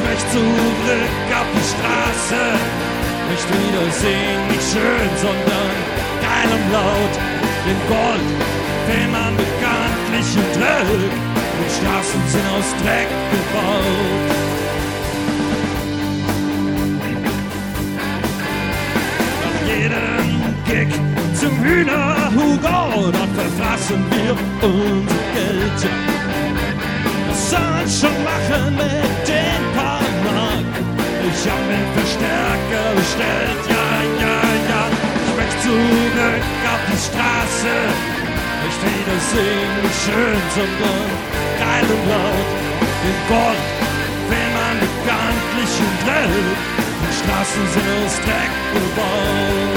möchte zurück auf die Straße, nicht wieder sehen, nicht schön, sondern geil und laut. Dem Gold, dem man bekanntlich entrückt, und Straßen sind aus Dreck gebaut. Nach jedem Gig zum Hühner-Hugo, dort verfrassen wir unser Geld. Was sollen schon machen mit den paar Mark? Ich hab mir Verstärker bestellt, ja, ja, ja. Ich möchte zurück auf die Straße, nicht wieder sehen, wie schön, sondern geil und laut. Den Gott, wenn man bekanntlich enthält, die Straßen sind aus Dreck gebaut.